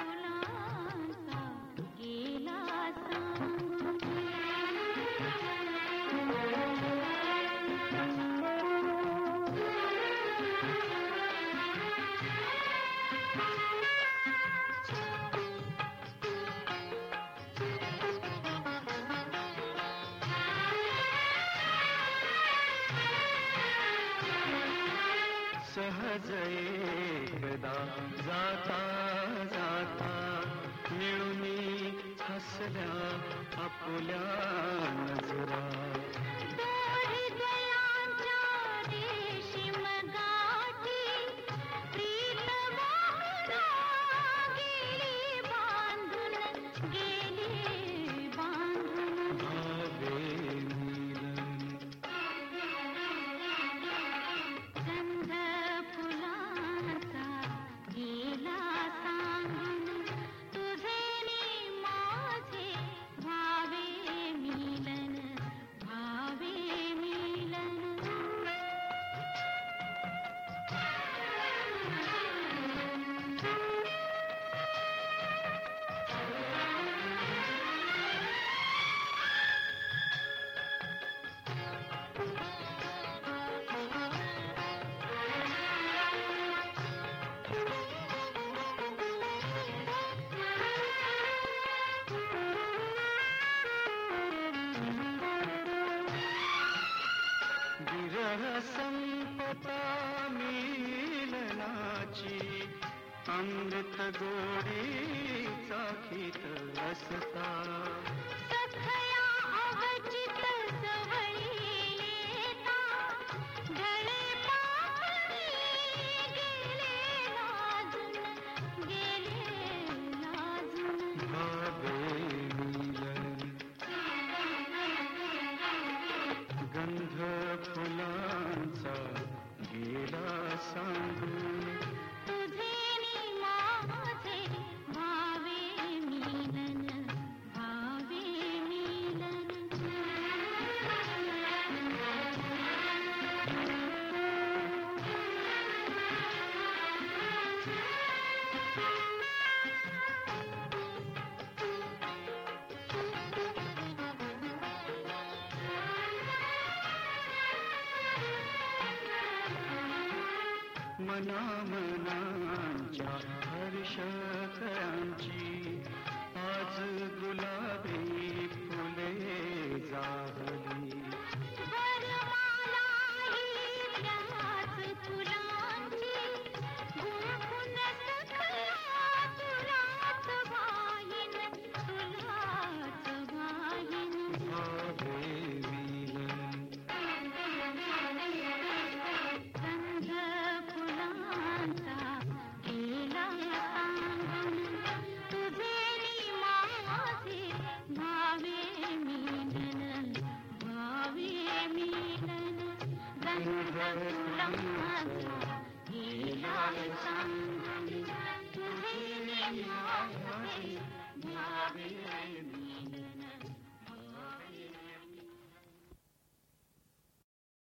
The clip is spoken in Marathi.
फुलांचा गेला सांगून. सहज एकदा जाता जाता मिळूनी हसल्या आपुल्या नजरा. दोरी दयांच्या रेशीम गाठी प्रीत वाहुना गेली बांधून, गेली बांधून. भावे मिलन गंध फुलांचा गेला सांगून. तुझे नि माझे भावे मिलन, भावे मिलन. विरह संपता मिलनाची अमृत गोडी चाखीत असता. सखया अवचित सवयी येता गळे पापणी गेले लाजून, गेले लाजून. भावे मिलन गंध फुलांचा गेला सांगून. तुझे नि माझे भावे मिलन, भावे मिलन. मनामनांच्या हर्षकरांची आज गुलाबी फुले जाहली. वरमाला ही त्याच फुलांची गुणगुण सखया तुलाच वाहीन, तुलाच वाहीन. भावे मिलन गंध फुलांचा गेला सांगून. तुझे नि माझे भावे मिलन, भावे मिलन. गंध फुलांचा गेला सांगून. तुझे नि माझे भावे मिलन.